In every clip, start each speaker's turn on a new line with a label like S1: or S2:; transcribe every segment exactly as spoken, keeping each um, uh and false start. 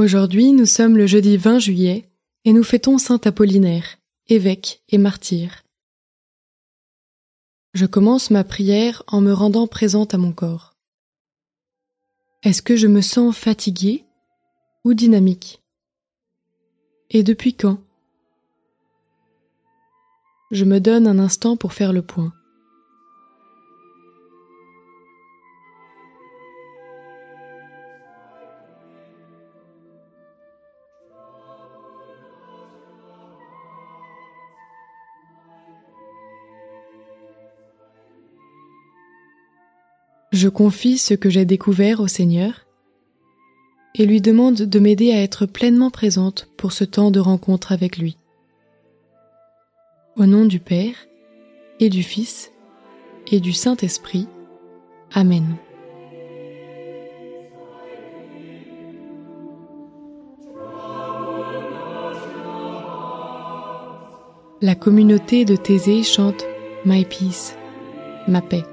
S1: Aujourd'hui, nous sommes le jeudi vingt juillet et nous fêtons saint Apollinaire, évêque et martyr. Je commence ma prière en me rendant présente à mon corps. Est-ce que je me sens fatiguée ou dynamique? Et depuis quand? Je me donne un instant pour faire le point. Je confie ce que j'ai découvert au Seigneur et lui demande de m'aider à être pleinement présente pour ce temps de rencontre avec lui. Au nom du Père et du Fils et du Saint-Esprit. Amen. La communauté de Thésée chante « My Peace », ma paix.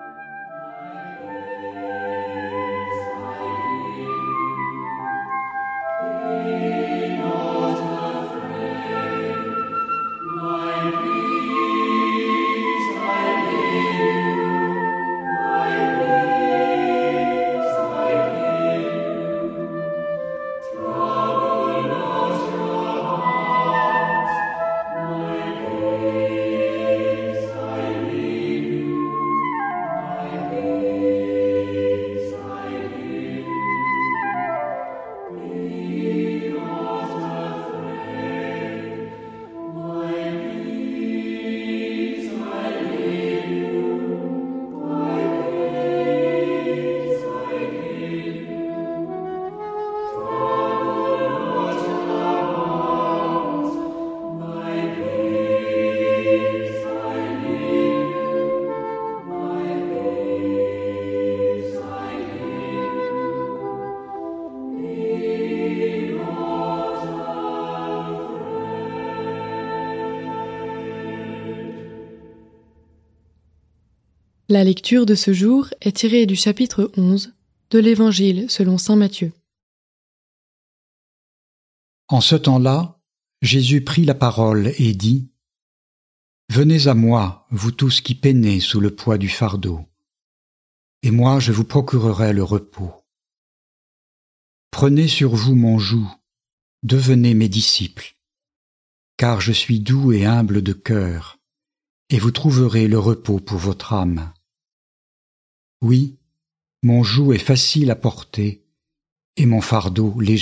S1: La lecture de ce jour est tirée du chapitre onze de l'Évangile selon saint Matthieu.
S2: En ce temps-là, Jésus prit la parole et dit : « Venez à moi, vous tous qui peinez sous le poids du fardeau, et moi je vous procurerai le repos. Prenez sur vous mon joug, devenez mes disciples, car je suis doux et humble de cœur, et vous trouverez le repos pour votre âme. Oui, mon joug est facile à porter, et mon fardeau léger. »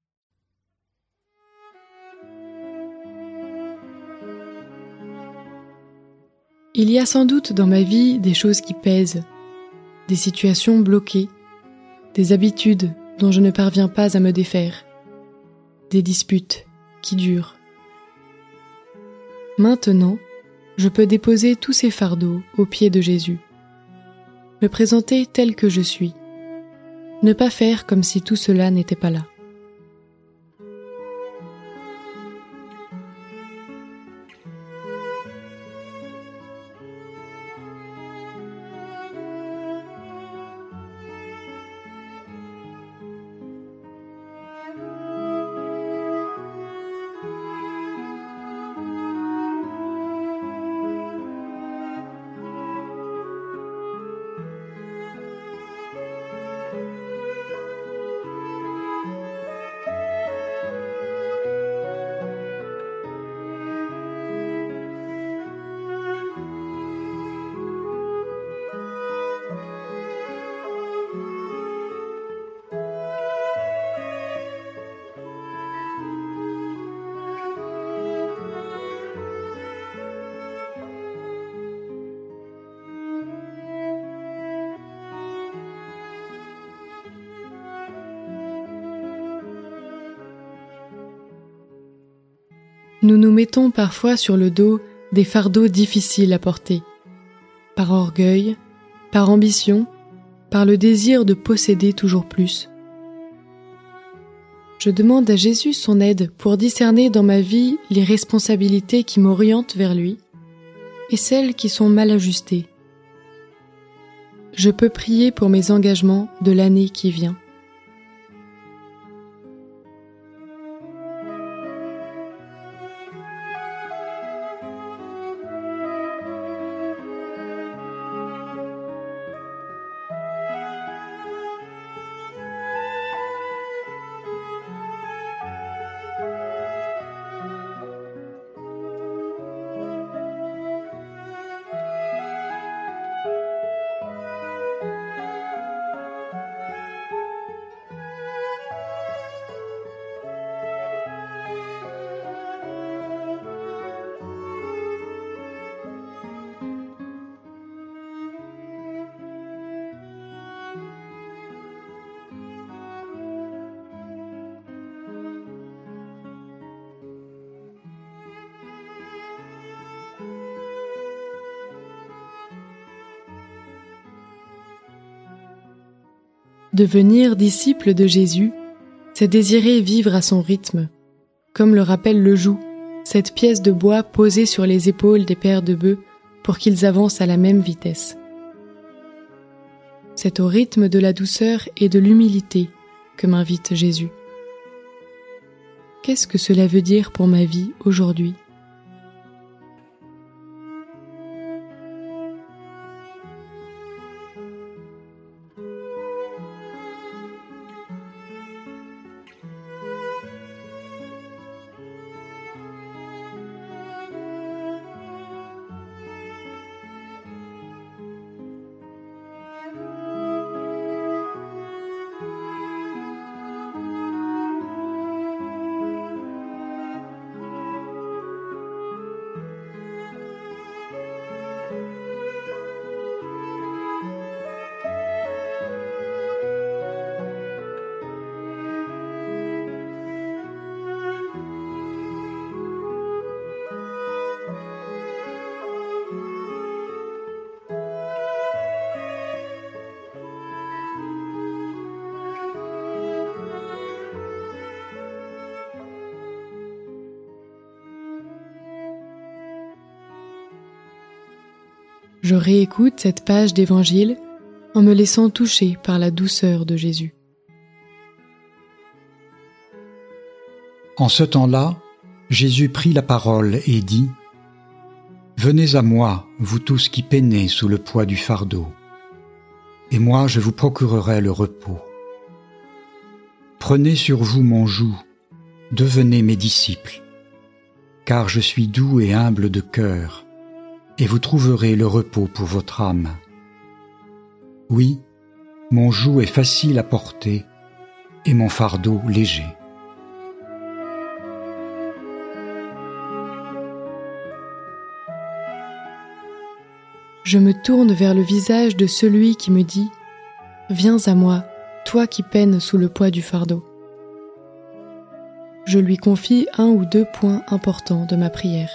S1: Il y a sans doute dans ma vie des choses qui pèsent, des situations bloquées, des habitudes dont je ne parviens pas à me défaire, des disputes qui durent. Maintenant, je peux déposer tous ces fardeaux aux pieds de Jésus, me présenter tel que je suis, ne pas faire comme si tout cela n'était pas là. Nous nous mettons parfois sur le dos des fardeaux difficiles à porter, par orgueil, par ambition, par le désir de posséder toujours plus. Je demande à Jésus son aide pour discerner dans ma vie les responsabilités qui m'orientent vers lui et celles qui sont mal ajustées. Je peux prier pour mes engagements de l'année qui vient. Devenir disciple de Jésus, c'est désirer vivre à son rythme, comme le rappelle le joug, cette pièce de bois posée sur les épaules des pères de bœufs pour qu'ils avancent à la même vitesse. C'est au rythme de la douceur et de l'humilité que m'invite Jésus. Qu'est-ce que cela veut dire pour ma vie aujourd'hui ? Je réécoute cette page d'Évangile en me laissant toucher par la douceur de Jésus.
S2: En ce temps-là, Jésus prit la parole et dit : « Venez à moi, vous tous qui peinez sous le poids du fardeau, et moi je vous procurerai le repos. Prenez sur vous mon joug, devenez mes disciples, car je suis doux et humble de cœur, et vous trouverez le repos pour votre âme. Oui, mon joug est facile à porter, et mon fardeau léger. »
S1: Je me tourne vers le visage de celui qui me dit « Viens à moi, toi qui peines sous le poids du fardeau. » Je lui confie un ou deux points importants de ma prière.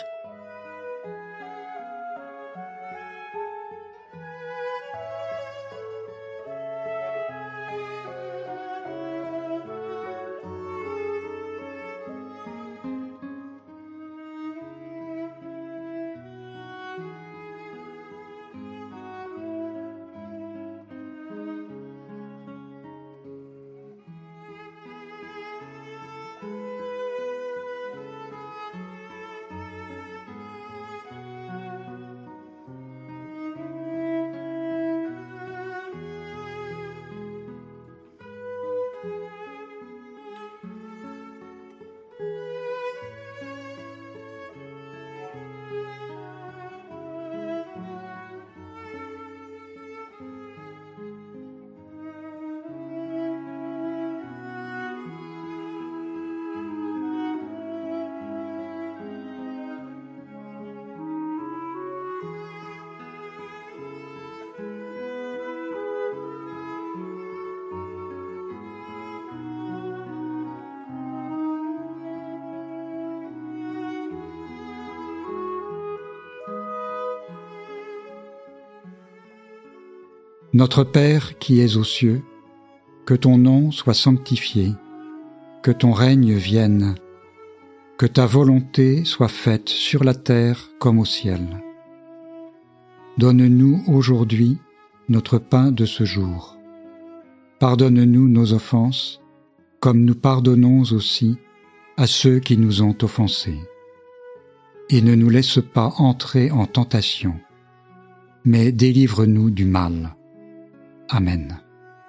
S2: Notre Père qui es aux cieux, que ton nom soit sanctifié, que ton règne vienne, que ta volonté soit faite sur la terre comme au ciel. Donne-nous aujourd'hui notre pain de ce jour. Pardonne-nous nos offenses, comme nous pardonnons aussi à ceux qui nous ont offensés. Et ne nous laisse pas entrer en tentation, mais délivre-nous du mal. Amen.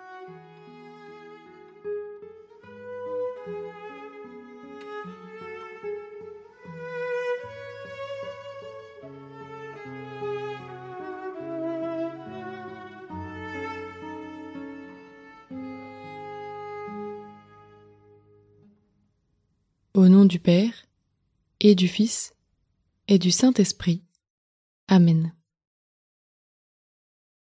S1: Au nom du Père, et du Fils, et du Saint-Esprit. Amen.